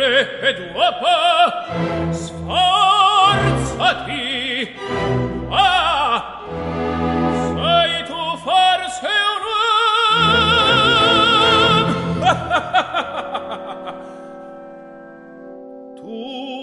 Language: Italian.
e dopo sforzati. Ah, sei tu forse un uomo? Tu